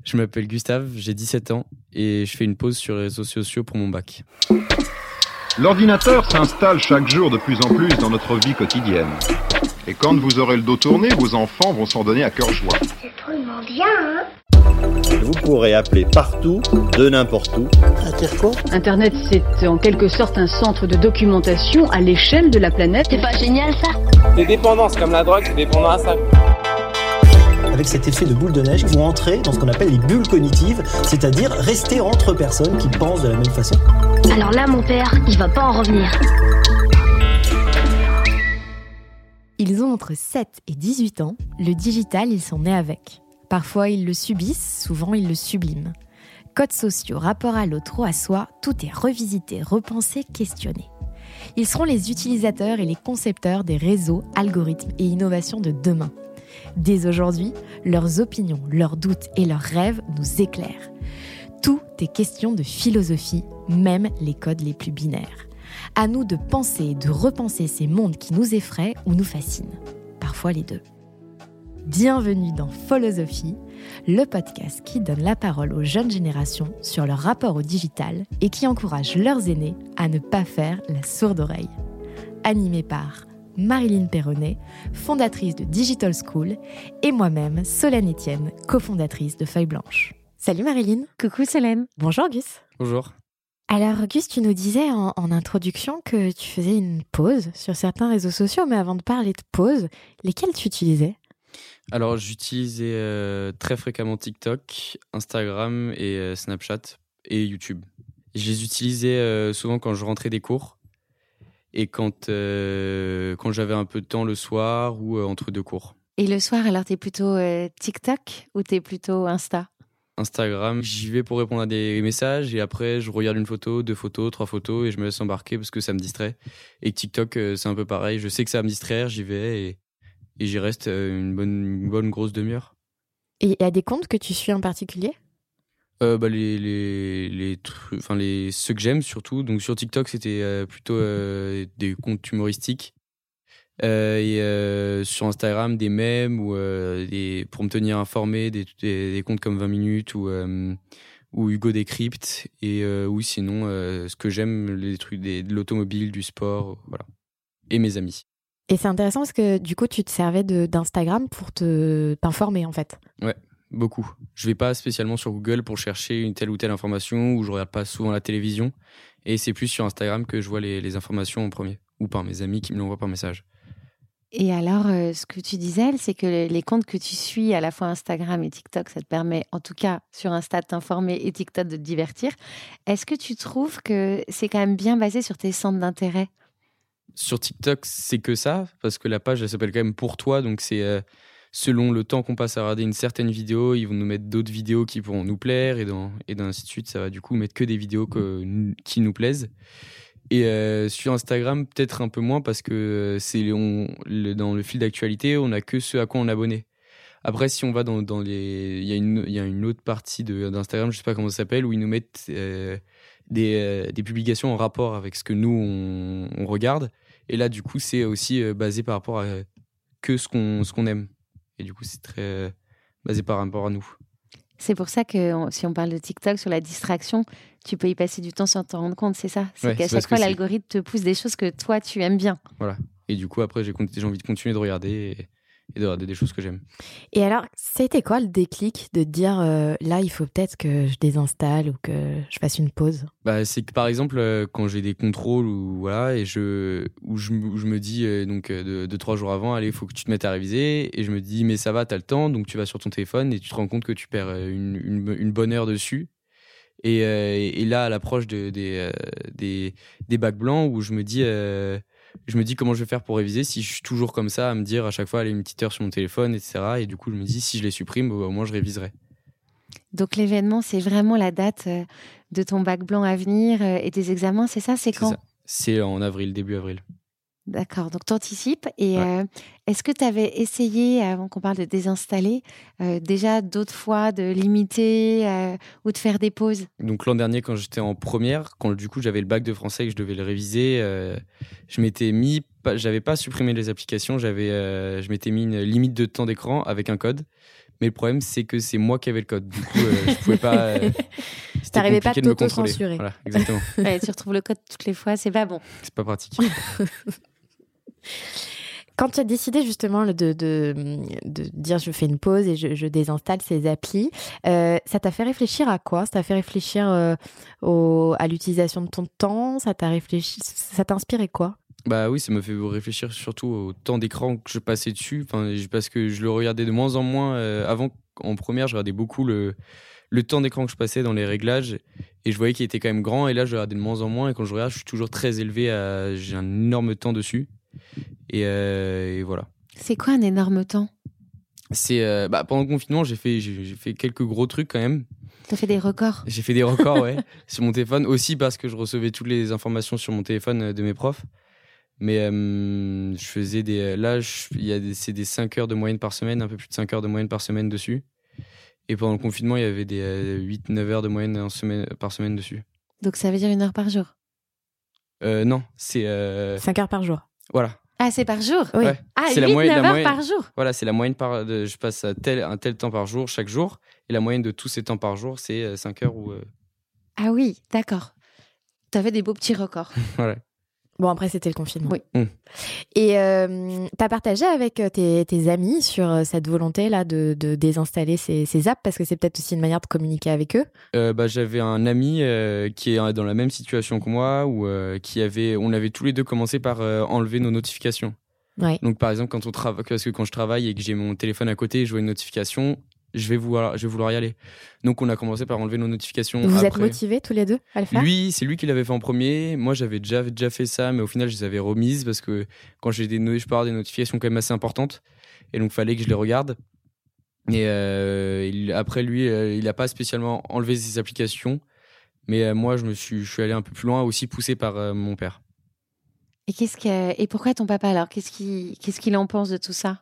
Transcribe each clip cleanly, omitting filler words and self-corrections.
Je m'appelle Gustave, j'ai 17 ans et je fais une pause sur les réseaux sociaux pour mon bac. L'ordinateur s'installe chaque jour de plus en plus dans notre vie quotidienne. Et quand vous aurez le dos tourné, vos enfants vont s'en donner à cœur joie. C'est drôlement bien, hein? Vous pourrez appeler partout, de n'importe où. C'est-à-dire quoi ? Internet, c'est en quelque sorte un centre de documentation à l'échelle de la planète. C'est pas génial, ça? Des dépendances comme la drogue, c'est dépendant à ça. Avec cet effet de boule de neige, vous entrez dans ce qu'on appelle les bulles cognitives, c'est-à-dire rester entre personnes qui pensent de la même façon. Alors là, mon père, il va pas en revenir. Ils ont entre 7 et 18 ans, le digital, ils sont nés avec. Parfois, ils le subissent, souvent, ils le subliment. Codes sociaux, rapport à l'autre ou à soi, tout est revisité, repensé, questionné. Ils seront les utilisateurs et les concepteurs des réseaux, algorithmes et innovations de demain. Dès aujourd'hui, leurs opinions, leurs doutes et leurs rêves nous éclairent. Tout est question de philosophie, même les codes les plus binaires. À nous de penser et de repenser ces mondes qui nous effraient ou nous fascinent. Parfois les deux. Bienvenue dans Philosophie, le podcast qui donne la parole aux jeunes générations sur leur rapport au digital et qui encourage leurs aînés à ne pas faire la sourde oreille. Animé par Marilyn Perronnet, fondatrice de Digital School, et moi-même, Solène Etienne, cofondatrice de Feuille Blanche. Salut Marilyn. Coucou Solène. Bonjour Gus. Bonjour. Alors Gus, tu nous disais en introduction que tu faisais une pause sur certains réseaux sociaux, mais avant de parler de pause, lesquels tu utilisais ? Alors j'utilisais très fréquemment TikTok, Instagram et Snapchat et YouTube. Je les utilisais souvent quand je rentrais des cours. Et quand j'avais un peu de temps le soir ou entre deux cours. Et le soir, alors t'es plutôt TikTok ou t'es plutôt Insta ? Instagram, j'y vais pour répondre à des messages et après je regarde une photo, 2 photos, 3 photos et je me laisse embarquer parce que ça me distrait. Et TikTok, c'est un peu pareil. Je sais que ça va me distraire, j'y vais et j'y reste une bonne grosse demi-heure. Et il y a des comptes que tu suis en particulier ? Les trucs, enfin ceux que j'aime surtout. Donc sur TikTok, c'était plutôt des comptes humoristiques. Et sur Instagram, des mèmes ou pour me tenir informé, des comptes comme 20 minutes ou Hugo Décrypte. Et ou sinon, ce que j'aime, les trucs de l'automobile, du sport, voilà. Et mes amis. Et c'est intéressant parce que du coup, tu te servais d'Instagram pour t'informer en fait. Ouais. Beaucoup. Je vais pas spécialement sur Google pour chercher une telle ou telle information ou je regarde pas souvent la télévision. Et c'est plus sur Instagram que je vois les informations en premier ou par mes amis qui me l'envoient par message. Et alors, ce que tu disais, c'est que les comptes que tu suis, à la fois Instagram et TikTok, ça te permet, en tout cas sur Insta, de t'informer et TikTok de te divertir. Est-ce que tu trouves que c'est quand même bien basé sur tes centres d'intérêt ? Sur TikTok, c'est que ça, parce que la page, elle s'appelle quand même Pour toi, donc c'est... selon le temps qu'on passe à regarder une certaine vidéo, ils vont nous mettre d'autres vidéos qui pourront nous plaire et ainsi de suite. Ça va du coup mettre que des vidéos qui nous plaisent. Et sur Instagram, peut-être un peu moins parce que dans le fil d'actualité, on n'a que ce à quoi on est abonné. Après, si on va dans les... Il y a une autre partie d'Instagram, je ne sais pas comment ça s'appelle, où ils nous mettent des publications en rapport avec ce que nous, on regarde. Et là, du coup, c'est aussi basé par rapport à que ce qu'on aime. Et du coup, c'est très basé par rapport à nous. C'est pour ça que si on parle de TikTok, sur la distraction, tu peux y passer du temps sans t'en rendre compte, c'est ça ? C'est qu'à chaque fois, l'algorithme te pousse des choses que toi, tu aimes bien. Voilà. Et du coup, après, j'ai envie de continuer de regarder et de regarder des choses que j'aime. Et alors, c'était quoi le déclic de te dire là, il faut peut-être que je désinstalle ou que je fasse une pause ? C'est que par exemple, quand j'ai des contrôles où je me dis 2-3 jours avant, allez, il faut que tu te mettes à réviser. Et je me dis, mais ça va, t'as le temps. Donc tu vas sur ton téléphone et tu te rends compte que tu perds une bonne heure dessus. Et là, à l'approche des bacs blancs, où je me dis comment je vais faire pour réviser si je suis toujours comme ça à me dire à chaque fois allez une petite heure sur mon téléphone, etc. Et du coup je me dis si je les supprime, au moins je réviserai. Donc l'événement, c'est vraiment la date de ton bac blanc à venir et tes examens, c'est ça ? C'est quand ? C'est en avril, début avril. D'accord, donc t'anticipes. Et ouais. Est-ce que tu avais essayé, avant qu'on parle de désinstaller, déjà d'autres fois de limiter ou de faire des pauses ? Donc l'an dernier, quand j'étais en première, quand du coup j'avais le bac de français et que je devais le réviser, je m'étais mis, j'avais pas supprimé les applications, je m'étais mis une limite de temps d'écran avec un code. Mais le problème, c'est que c'est moi qui avais le code. Du coup, je pouvais pas. C'était T'arrivais pas à compliqué de me contrôler. t'auto-censurer. Voilà, exactement. Ouais, tu retrouves le code toutes les fois, c'est pas bon. C'est pas pratique. Quand tu as décidé justement de dire je fais une pause et je désinstalle ces applis, ça t'a fait réfléchir à quoi? Ça t'a fait réfléchir à l'utilisation de ton temps? Ça t'a inspiré quoi? Bah oui, ça me fait réfléchir surtout au temps d'écran que je passais dessus. Enfin, parce que je le regardais de moins en moins. Avant, en première, je regardais beaucoup le temps d'écran que je passais dans les réglages et je voyais qu'il était quand même grand. Et là, je le regardais de moins en moins. Et quand je regarde, je suis toujours très élevé. J'ai un énorme temps dessus. Et voilà. C'est quoi un énorme temps? C'est pendant le confinement, j'ai fait quelques gros trucs quand même. T'as fait des records? J'ai fait des records, ouais, sur mon téléphone. Aussi parce que je recevais toutes les informations sur mon téléphone de mes profs. Mais je faisais c'est des 5 heures de moyenne par semaine, un peu plus de 5 heures de moyenne par semaine dessus. Et pendant le confinement, il y avait des 8-9 heures de moyenne par semaine dessus. Donc ça veut dire 1 heure par jour? Non, c'est... 5 heures par jour. Voilà. Ah, c'est par jour? Oui. Ouais. Ah, C'est 8-9 heures par jour? Voilà, c'est la moyenne je passe un tel temps par jour, chaque jour. Et la moyenne de tous ces temps par jour, c'est 5 heures ou... Ah oui, d'accord. T'avais des beaux petits records. Voilà. Bon, après, c'était le confinement. Oui. Et t'as partagé avec tes amis sur cette volonté-là de désinstaller ces apps, parce que c'est peut-être aussi une manière de communiquer avec eux? J'avais un ami qui est dans la même situation que moi, où on avait tous les deux commencé par enlever nos notifications. Ouais. Donc, par exemple, parce que quand je travaille et que j'ai mon téléphone à côté et je vois une notification, je vais vouloir y aller. Donc, on a commencé par enlever nos notifications. Vous êtes motivés tous les deux à le faire? C'est lui qui l'avait fait en premier. Moi, j'avais déjà fait ça, mais au final, je les avais remises parce que quand je peux avoir des notifications quand même assez importantes. Et donc, il fallait que je les regarde. Et après, lui, il n'a pas spécialement enlevé ses applications. Mais moi, je suis allé un peu plus loin, aussi poussé par mon père. Et pourquoi ton papa alors? Qu'est-ce qu'il en pense de tout ça?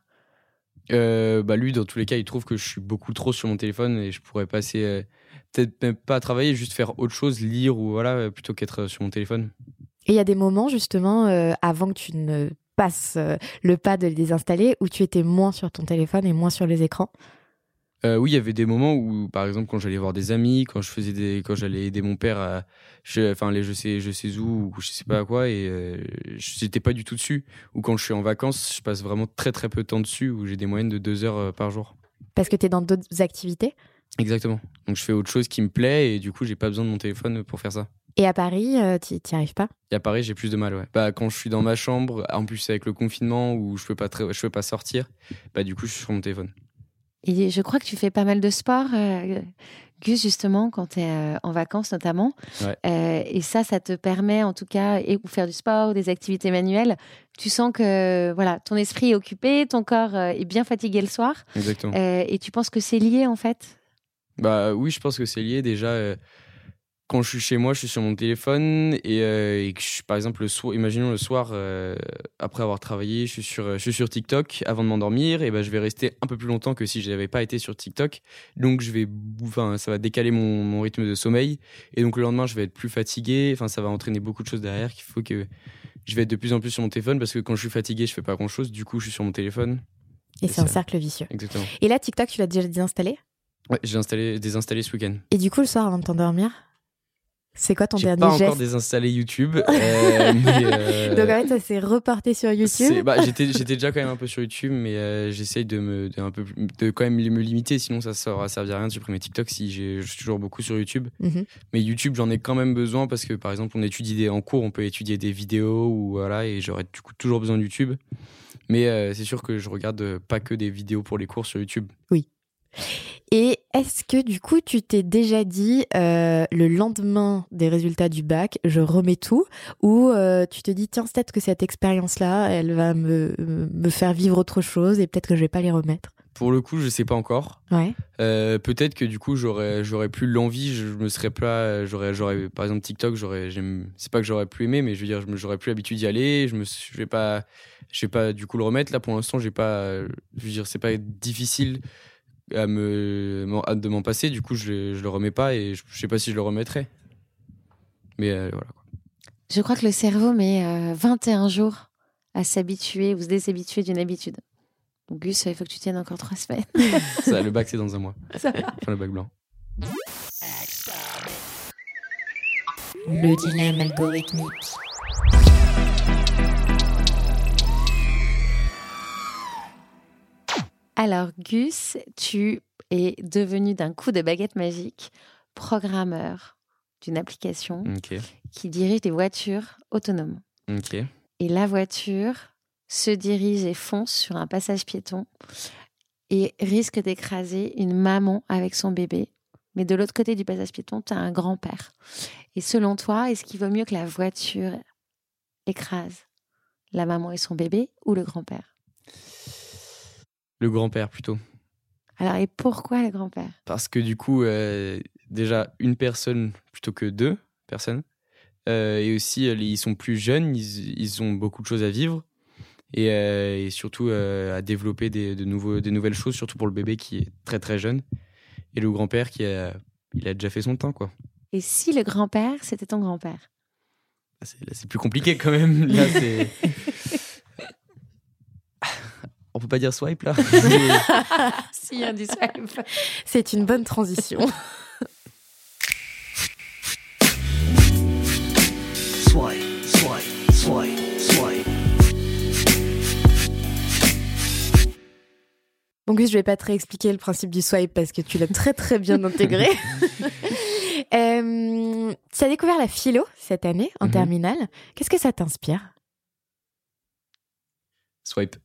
Lui, dans tous les cas, il trouve que je suis beaucoup trop sur mon téléphone et je pourrais passer, peut-être même pas à travailler, juste faire autre chose, lire ou voilà, plutôt qu'être sur mon téléphone. Et il y a des moments, justement, avant que tu ne passes le pas de les désinstaller, où tu étais moins sur ton téléphone et moins sur les écrans? Oui, il y avait des moments où, par exemple, quand j'allais voir des amis, quand j'allais aider mon père je sais où, ou je sais pas à quoi, et j'étais pas du tout dessus. Ou quand je suis en vacances, je passe vraiment très très peu de temps dessus, où j'ai des moyennes de 2 heures par jour. Parce que t'es dans d'autres activités? Exactement. Donc je fais autre chose qui me plaît, et du coup, j'ai pas besoin de mon téléphone pour faire ça. Et à Paris, t'y arrives pas? Et à Paris, j'ai plus de mal, ouais. Quand je suis dans ma chambre, en plus avec le confinement, où je peux pas sortir, du coup, je suis sur mon téléphone. Et je crois que tu fais pas mal de sport, Gus, justement, quand tu es en vacances notamment. Ouais. Et ça te permet en tout cas, ou faire du sport, ou des activités manuelles. Tu sens que voilà, ton esprit est occupé, ton corps est bien fatigué le soir. Exactement. Et tu penses que c'est lié en fait? Oui, je pense que c'est lié déjà. Quand je suis chez moi, je suis sur mon téléphone et que par exemple imaginons le soir après avoir travaillé, je suis sur TikTok avant de m'endormir, et je vais rester un peu plus longtemps que si je n'avais pas été sur TikTok. Donc ça va décaler mon rythme de sommeil, et donc le lendemain je vais être plus fatigué. Enfin, ça va entraîner beaucoup de choses derrière, qu'il faut que je vais être de plus en plus sur mon téléphone, parce que quand je suis fatigué, je fais pas grand chose. Du coup, je suis sur mon téléphone. Et c'est un cercle vicieux. Exactement. Et là, TikTok, tu l'as déjà désinstallé? Ouais, j'ai désinstallé ce week-end. Et du coup, le soir avant de t'endormir, c'est quoi ton dernier geste? J'ai pas encore désinstallé YouTube. Donc en fait, ça s'est reporté sur YouTube. J'étais déjà quand même un peu sur YouTube, mais j'essaye de quand même me limiter, sinon ça ne servir à rien de supprimer TikTok si je suis toujours beaucoup sur YouTube. Mm-hmm. Mais YouTube, j'en ai quand même besoin, parce que par exemple, en cours, on peut étudier des vidéos, ou voilà, et j'aurais du coup toujours besoin de YouTube. Mais c'est sûr que je regarde pas que des vidéos pour les cours sur YouTube. Oui. Et est-ce que du coup tu t'es déjà dit le lendemain des résultats du bac, je remets tout, ou tu te dis tiens, peut-être que cette expérience-là, elle va me faire vivre autre chose et peut-être que je vais pas les remettre? Pour le coup, je sais pas encore. Ouais. Peut-être que du coup, j'aurais plus l'envie. Je me serais pas. J'aurais par exemple TikTok. C'est pas que j'aurais plus aimé, mais je veux dire, j'aurais plus l'habitude d'y aller. Je vais pas du coup le remettre. Là, pour l'instant, j'ai pas. Je veux dire, c'est pas difficile de m'en passer. Du coup, je le remets pas, et je sais pas si je le remettrai. Mais voilà. Je crois que le cerveau met 21 jours à s'habituer ou se déshabituer d'une habitude. Donc, Gus, il faut que tu tiennes encore 3 semaines. Ça, le bac, c'est dans un mois. Enfin, le bac blanc. Le dilemme algorithmique. Alors, Gus, tu es devenu d'un coup de baguette magique programmeur d'une application qui dirige des voitures autonomes. Et la voiture se dirige et fonce sur un passage piéton et risque d'écraser une maman avec son bébé. Mais de l'autre côté du passage piéton, tu as un grand-père. Et selon toi, est-ce qu'il vaut mieux que la voiture écrase la maman et son bébé ou le grand-père ? Le grand-père, plutôt. Alors, et pourquoi le grand-père ? Parce que du coup, déjà, une personne plutôt que 2 personnes. Et aussi, ils sont plus jeunes, ils ont beaucoup de choses à vivre. Et surtout, à développer des nouvelles choses, surtout pour le bébé qui est très très jeune. Et le grand-père il a déjà fait son temps, quoi. Et si le grand-père, c'était ton grand-père ? Là, c'est plus compliqué quand même. Là, c'est... On peut pas dire swipe, là. Si, on dit swipe. C'est une bonne transition. Swipe, swipe, swipe, swipe. Donc, je vais pas te réexpliquer le principe du swipe parce que tu l'as très très bien intégré. Tu as découvert la philo cette année en terminale. Qu'est-ce que ça t'inspire ? Swipe.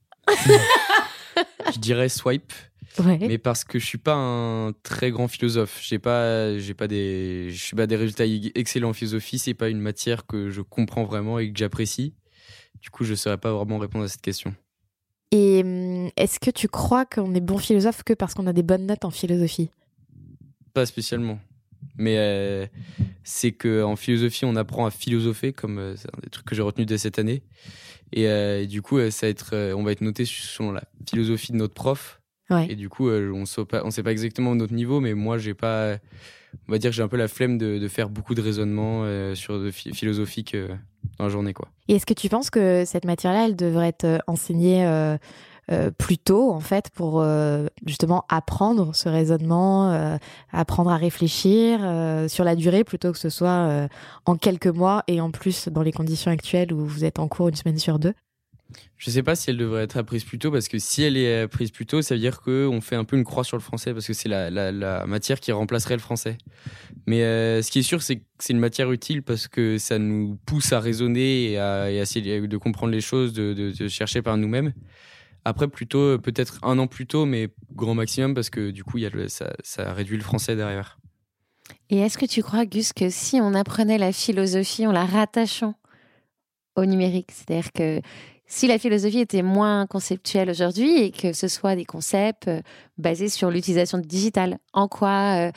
Je dirais swipe, mais parce que je suis pas un très grand philosophe. Je suis pas des résultats excellents en philosophie. C'est pas une matière que je comprends vraiment et que j'apprécie. Du coup, je saurais pas vraiment répondre à cette question. Et est-ce que tu crois qu'on est bon philosophe que parce qu'on a des bonnes notes en philosophie ? Pas spécialement. Mais c'est qu'en philosophie, on apprend à philosopher, comme c'est un des trucs que j'ai retenu dès cette année. Et du coup, on va être noté selon la philosophie de notre prof. Ouais. Et du coup, on sait pas exactement notre niveau, mais moi, on va dire que j'ai un peu la flemme de faire beaucoup de raisonnements philosophiques dans la journée, quoi. Et est-ce que tu penses que cette matière-là, elle devrait être enseignée plus tôt, en fait, pour justement apprendre ce raisonnement, apprendre à réfléchir sur la durée, plutôt que ce soit en quelques mois et en plus dans les conditions actuelles où vous êtes en cours 1 semaine sur 2 ? Je sais pas si elle devrait être apprise plus tôt, parce que si elle est apprise plus tôt, ça veut dire qu'on fait un peu une croix sur le français, parce que c'est la matière qui remplacerait le français. Mais ce qui est sûr, c'est que c'est une matière utile parce que ça nous pousse à raisonner et à essayer de comprendre les choses, de chercher par nous-mêmes. Après, plutôt, peut-être 1 an plus tôt, mais grand maximum, parce que du coup, ça réduit le français derrière. Et est-ce que tu crois, Gus, que si on apprenait la philosophie en la rattachant au numérique, c'est-à-dire que si la philosophie était moins conceptuelle aujourd'hui et que ce soit des concepts basés sur l'utilisation du digital, en quoi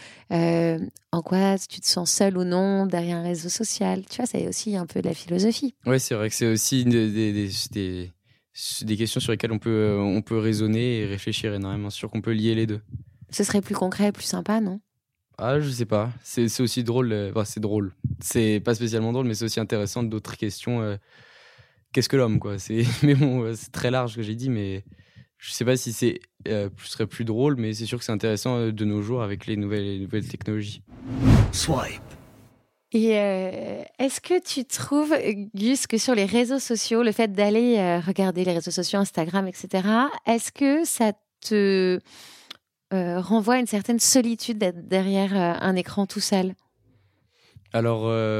tu te sens seul ou non derrière un réseau social, tu vois, c'est aussi un peu de la philosophie. Ouais, c'est vrai que c'est aussi des questions sur lesquelles on peut raisonner et réfléchir énormément. C'est sûr qu'on peut lier les deux. Ce serait plus concret, plus sympa, non ? Ah, je sais pas. C'est aussi drôle. C'est drôle. C'est pas spécialement drôle, mais c'est aussi intéressant d'autres questions. Qu'est-ce que l'homme, quoi ? Mais bon, c'est très large ce que j'ai dit, mais je sais pas si ce serait plus drôle, mais c'est sûr que c'est intéressant de nos jours avec les nouvelles technologies. Swipe. Et est-ce que tu trouves, Gus, que sur les réseaux sociaux, le fait d'aller regarder les réseaux sociaux, Instagram, etc., est-ce que ça te renvoie à une certaine solitude d'être derrière un écran tout seul ? Alors,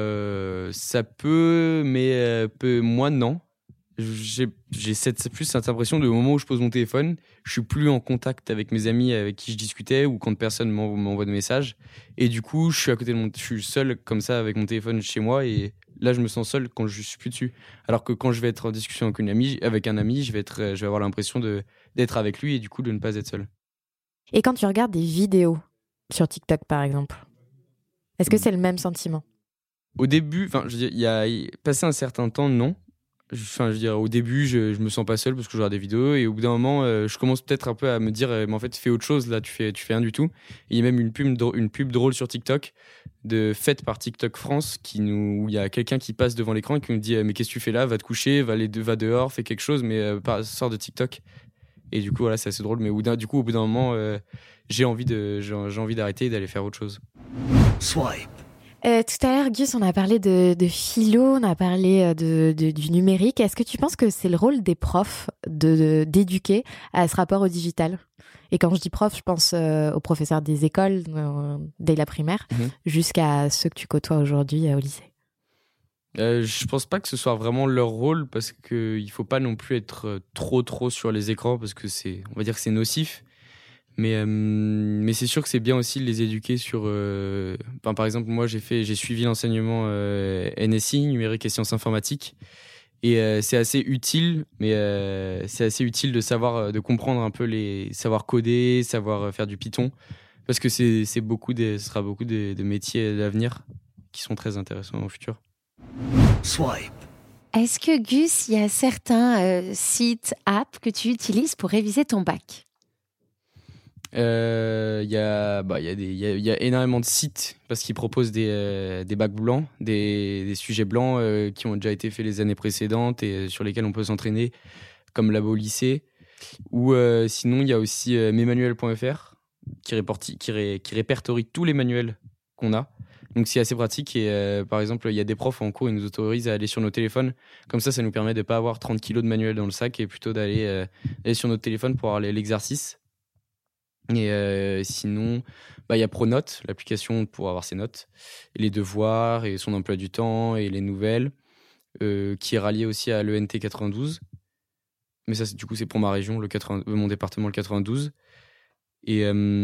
ça peut, mais moi, non. J'ai plus cette impression de au moment où je pose mon téléphone, je suis plus en contact avec mes amis avec qui je discutais ou quand personne m'envoie de messages. Et du coup, je suis seul comme ça avec mon téléphone chez moi et là, je me sens seul quand je suis plus dessus. Alors que quand je vais être en discussion avec un ami, je vais avoir l'impression d'être avec lui et du coup de ne pas être seul. Et quand tu regardes des vidéos sur TikTok, par exemple, est-ce que c'est le même sentiment ? Au début, il y a passé un certain temps, non. Au début, je me sens pas seul parce que je regarde des vidéos et au bout d'un moment, je commence peut-être un peu à me dire, mais en fait, fais autre chose, là, tu fais rien du tout. Et il y a même une pub drôle sur TikTok, faite par TikTok France, où il y a quelqu'un qui passe devant l'écran et qui nous dit, mais qu'est-ce que tu fais là ? Va te coucher, va dehors, fais quelque chose, mais sors de TikTok. Et du coup, voilà, c'est assez drôle. Mais au bout d'un moment, j'ai envie d'arrêter et d'aller faire autre chose. Swipe. Tout à l'heure, Gus, on a parlé de philo, on a parlé du numérique. Est-ce que tu penses que c'est le rôle des profs d'éduquer à ce rapport au digital ? Et quand je dis prof, je pense aux professeurs des écoles, dès la primaire, jusqu'à ceux que tu côtoies aujourd'hui au lycée. Je pense pas que ce soit vraiment leur rôle, parce qu'il faut pas non plus être trop sur les écrans, parce que on va dire que c'est nocif. Mais c'est sûr que c'est bien aussi de les éduquer sur... par exemple, moi, j'ai suivi l'enseignement NSI, numérique et sciences informatiques. Et c'est assez utile, mais c'est assez utile de savoir, de comprendre un peu savoir coder, savoir faire du Python. Parce que ce sera beaucoup de métiers d'avenir qui sont très intéressants dans le futur. Swipe. Est-ce que, Gus, il y a certains sites, apps que tu utilises pour réviser ton bac ? Il y a énormément de sites parce qu'ils proposent des bacs blancs, des sujets blancs qui ont déjà été faits les années précédentes et sur lesquels on peut s'entraîner, comme Labo Lycée. Ou sinon, il y a aussi mesmanuels.fr qui répertorie tous les manuels qu'on a. Donc c'est assez pratique et par exemple, il y a des profs en cours, ils nous autorisent à aller sur nos téléphones. Comme ça nous permet de ne pas avoir 30 kilos de manuels dans le sac et plutôt d'aller sur notre téléphone pour avoir l'exercice. Et sinon, il y a Pronote, l'application pour avoir ses notes, et les devoirs, et son emploi du temps, et les nouvelles, qui est rallié aussi à l'ENT 92. Mais ça, du coup, c'est pour ma région, mon département, le 92. Et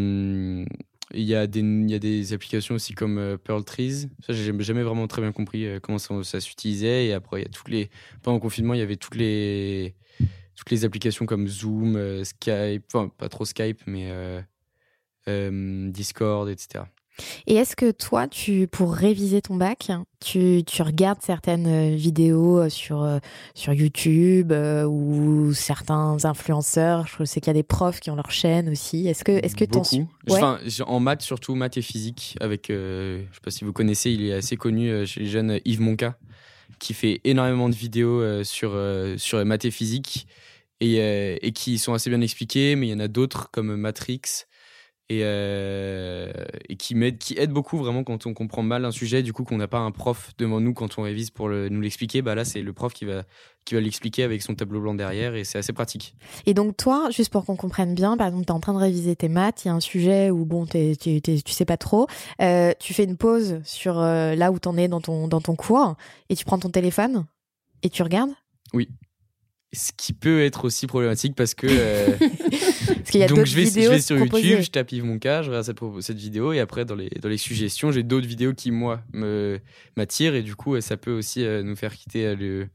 il y a des applications aussi comme Pearl Trees. Ça, j'ai jamais vraiment très bien compris comment ça s'utilisait. Et après, pendant le confinement, il y avait toutes les applications comme Zoom, Skype, enfin pas trop Skype, mais Discord, etc. Et est-ce que toi, pour réviser ton bac, tu regardes certaines vidéos sur YouTube ou certains influenceurs? Je sais qu'il y a des profs qui ont leur chaîne aussi. Est-ce que t'en suis? Ouais. En maths, surtout maths et physique, avec, je sais pas si vous connaissez, il est assez connu chez les jeunes, Yves Monca, qui fait énormément de vidéos sur maths et physique et qui sont assez bien expliquées, mais il y en a d'autres comme Matrix et qui aident beaucoup vraiment quand on comprend mal un sujet, du coup qu'on n'a pas un prof devant nous quand on révise pour nous l'expliquer, là c'est le prof qui va l'expliquer avec son tableau blanc derrière et c'est assez pratique. Et donc toi, juste pour qu'on comprenne bien, par exemple t'es en train de réviser tes maths, il y a un sujet où tu sais pas trop, tu fais une pause sur là où t'en es dans ton cours et tu prends ton téléphone et tu regardes? Oui. Ce qui peut être aussi problématique parce que parce qu'il y a donc je vais sur YouTube, je tape Yves Monca, je regarde cette vidéo et après dans les suggestions, j'ai d'autres vidéos qui moi m'attirent et du coup ça peut aussi nous faire quitter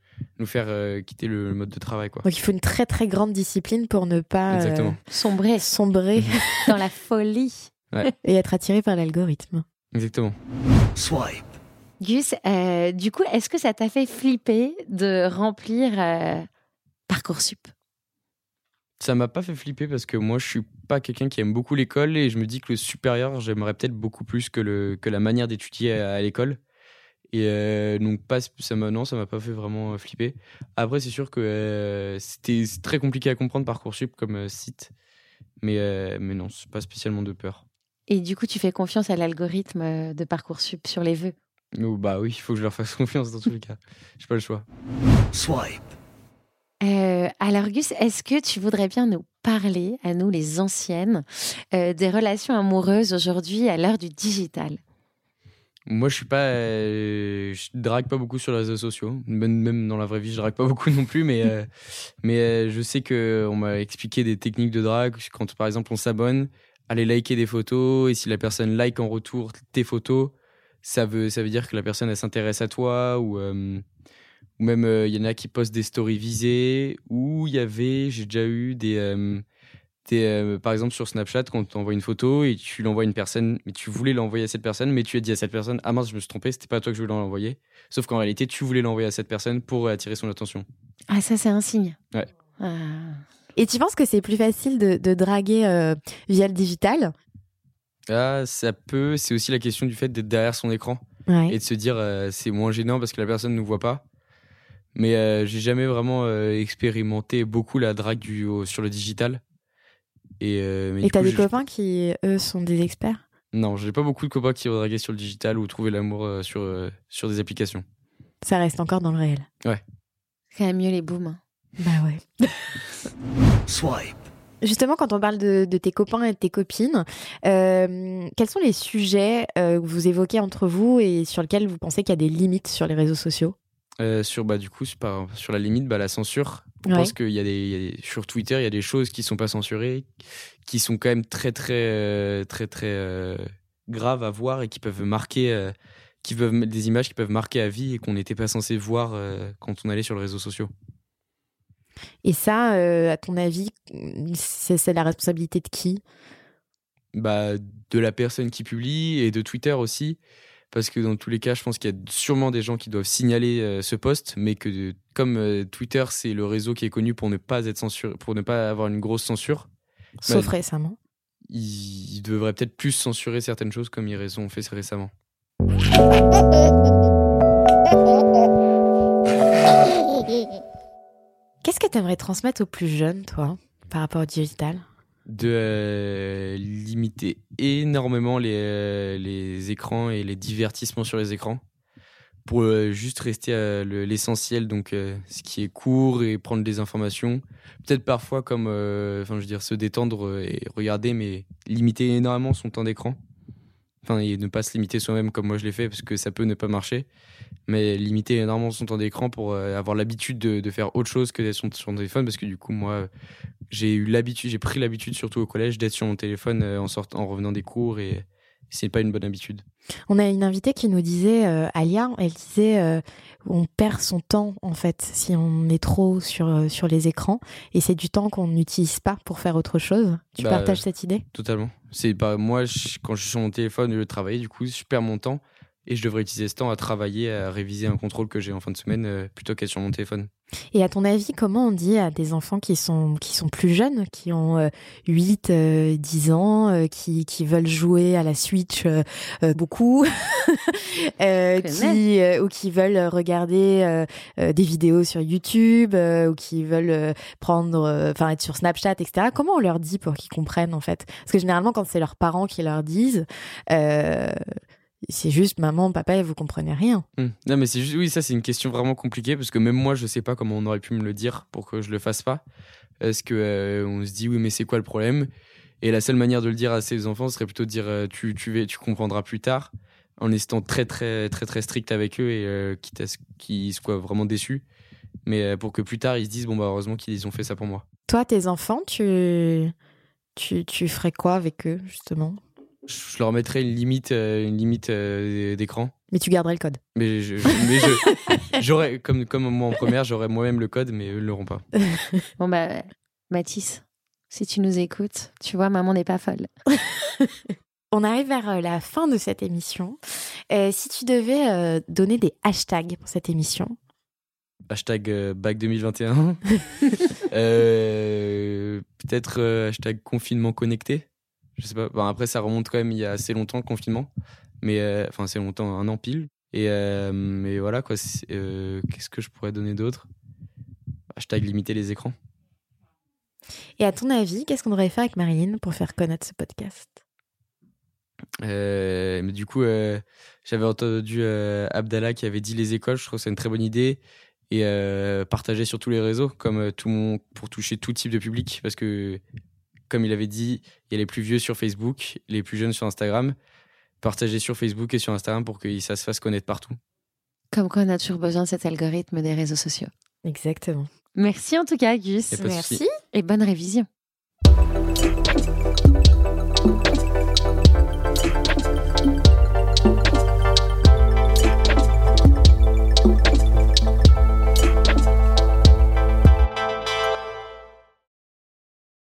le mode de travail, quoi. Donc il faut une très très grande discipline pour ne pas sombrer dans la folie, ouais. Et être attiré par l'algorithme. Exactement. Swipe. Gus, du coup, est-ce que ça t'a fait flipper de remplir Parcoursup? Ça m'a pas fait flipper parce que moi je suis pas quelqu'un qui aime beaucoup l'école et je me dis que le supérieur j'aimerais peut-être beaucoup plus que la manière d'étudier à l'école et donc ça m'a pas fait vraiment flipper. Après c'est sûr que c'est très compliqué à comprendre Parcoursup comme site, mais non, c'est pas spécialement de peur. Et du coup tu fais confiance à l'algorithme de Parcoursup sur les vœux? Bah oui, il faut que je leur fasse confiance dans tous les cas, j'ai pas le choix. Swipe. Alors Gus, est-ce que tu voudrais bien nous parler, à nous les anciennes, des relations amoureuses aujourd'hui à l'heure du digital? Moi, je drague pas beaucoup sur les réseaux sociaux. Même dans la vraie vie, je drague pas beaucoup non plus. Mais je sais qu'on m'a expliqué des techniques de drague. Quand, par exemple, on s'abonne, aller liker des photos. Et si la personne like en retour tes photos, ça veut dire que la personne, elle s'intéresse à toi. Ou même, il y en a qui postent des stories visées. Ou j'ai déjà eu par exemple sur Snapchat, quand tu envoies une photo et tu l'envoies à une personne, mais tu voulais l'envoyer à cette personne, mais tu as dit à cette personne: ah mince, je me suis trompé, c'était pas à toi que je voulais l'envoyer. Sauf qu'en réalité, tu voulais l'envoyer à cette personne pour attirer son attention. Ah, ça, c'est un signe. Ouais. Et tu penses que c'est plus facile de draguer via le digital? Ah, ça peut. C'est aussi la question du fait d'être derrière son écran. Ouais. Et de se dire c'est moins gênant parce que la personne ne nous voit pas. Mais j'ai jamais vraiment expérimenté beaucoup la drague sur le digital. Et t'as des copains qui, eux, sont des experts ? Non, j'ai pas beaucoup de copains qui ont dragué sur le digital ou trouvé l'amour sur des applications. Ça reste encore dans le réel. Ouais. C'est quand même mieux les booms. Hein. Bah ouais. Swipe. Justement, quand on parle de tes copains et de tes copines, quels sont les sujets que vous évoquez entre vous et sur lesquels vous pensez qu'il y a des limites sur les réseaux sociaux ? Sur la limite, la censure. Je pense qu'il y a des sur Twitter, il y a des choses qui sont pas censurées, qui sont quand même très graves à voir et qui peuvent marquer, des images qui peuvent marquer à vie et qu'on n'était pas censé voir quand on allait sur les réseaux sociaux. Et ça, à ton avis, c'est la responsabilité de qui ? De la personne qui publie et de Twitter aussi. Parce que dans tous les cas, je pense qu'il y a sûrement des gens qui doivent signaler ce post, mais que comme Twitter, c'est le réseau qui est connu pour ne pas être censuré, pour ne pas avoir une grosse censure. Sauf récemment. Ils devraient peut-être plus censurer certaines choses comme ils ont fait récemment. Qu'est-ce que tu aimerais transmettre aux plus jeunes, toi, par rapport au digital ? De limiter énormément les écrans et les divertissements sur les écrans pour juste rester à l'essentiel, donc ce qui est court et prendre des informations. Peut-être parfois comme, se détendre et regarder, mais limiter énormément son temps d'écran. Et ne pas se limiter soi-même comme moi je l'ai fait, parce que ça peut ne pas marcher. Mais limiter énormément son temps d'écran pour avoir l'habitude de faire autre chose que d'être sur son téléphone, parce que du coup, moi, j'ai pris l'habitude, surtout au collège, d'être sur mon téléphone en revenant des cours, et c'est pas une bonne habitude. On a une invitée qui nous disait, Alia, elle disait on perd son temps en fait si on est trop sur les écrans, et c'est du temps qu'on n'utilise pas pour faire autre chose. Tu partages cette idée ? Totalement. Moi, quand je suis sur mon téléphone au lieu de travailler, du coup, je perds mon temps et je devrais utiliser ce temps à travailler, à réviser un contrôle que j'ai en fin de semaine plutôt qu'être sur mon téléphone. Et à ton avis, comment on dit à des enfants qui sont plus jeunes, qui ont 8, 10 ans, qui veulent jouer à la Switch beaucoup, ou qui veulent regarder des vidéos sur YouTube, ou qui veulent être sur Snapchat, etc. Comment on leur dit pour qu'ils comprennent, en fait ? Parce que généralement, quand c'est leurs parents qui leur disent... c'est juste maman, papa, vous comprenez rien. Non, mais c'est juste, oui, ça c'est une question vraiment compliquée parce que même moi je sais pas comment on aurait pu me le dire pour que je le fasse pas. Est-ce que on se dit oui, mais c'est quoi le problème ? Et la seule manière de le dire à ses enfants serait plutôt de dire tu comprendras plus tard, en étant très très très très strict avec eux et quitte à ce qu'ils soient vraiment déçus. Mais pour que plus tard ils se disent heureusement qu'ils ont fait ça pour moi. Toi, tes enfants, tu ferais quoi avec eux justement ? Je leur mettrais une limite d'écran. Mais tu garderais le code. Mais j'aurais, comme moi en première, j'aurais moi-même le code, mais eux ne l'auront pas. Bon Mathis, si tu nous écoutes, tu vois, maman n'est pas folle. On arrive vers la fin de cette émission. Si tu devais donner des hashtags pour cette émission. Hashtag bac 2021. Peut-être hashtag confinement connecté. Je sais pas. Après, ça remonte quand même il y a assez longtemps le confinement, mais assez longtemps, 1 an pile. Et voilà quoi. Qu'est-ce que je pourrais donner d'autre ? Hashtag limiter les écrans. Et à ton avis, qu'est-ce qu'on devrait faire avec Marilyn pour faire connaître ce podcast ? Mais du coup, j'avais entendu Abdallah qui avait dit les écoles. Je trouve que c'est une très bonne idée. Et partager sur tous les réseaux, comme tout le monde, pour toucher tout type de public, parce que comme il avait dit, il y a les plus vieux sur Facebook, les plus jeunes sur Instagram. Partager sur Facebook et sur Instagram pour que ça se fasse connaître partout. Comme quoi on a toujours besoin de cet algorithme des réseaux sociaux. Exactement. Merci en tout cas, Gus. Merci. Et bonne révision.